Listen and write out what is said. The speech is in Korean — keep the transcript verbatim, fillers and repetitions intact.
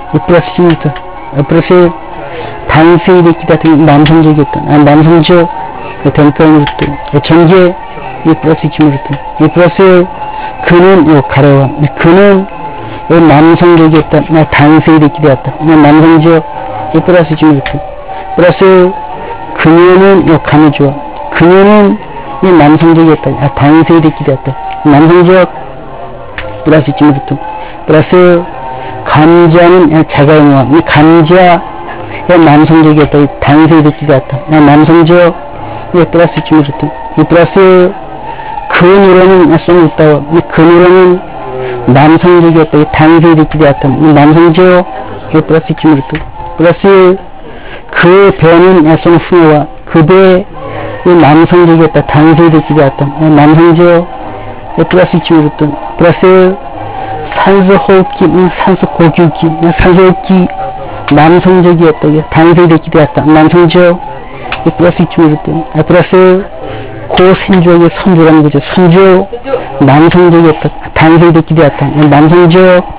이 플러스 이십일부터 이 플러스 단수에 있기 같은 남성적이었던 아, 남성적 덴터부터 전개 이 플러스 이십일부터 이 플러스 그는 요 가려와 그는 요 남성적이었다 나 단수에 있기 되었다 남성적 이 플러스 이십일부터 플러스 그녀는 요 가누주와 그녀는 이 남성적이었다 아, 단수에 있기 되었다 남성적 플러스 이십일부터 플러스 감자는 자가용화 이 감자 남성적이었다 단수에 있기 되었다 남성적 이 플러스 이십일부터 이 플러스 그 노래는 송 있다와 그 노래는 남성적이었다 단수에 있기 되었다 남성적 이 플러스 이십일부터 플러스 그 배는 송 후와 그 배 남성적이었다 단수에 있기 되었다 남성적 이 플러스 이십일부터 플러스 산소 호흡기 산소 고기기 산소 호흡기 남성적이었다 단수에 있기 되었다 남성적 이 플러스 이십일부터 플러스 고선조의 선조라는 거죠 선조 남성적이었다 단수에 있기 되었다 남성적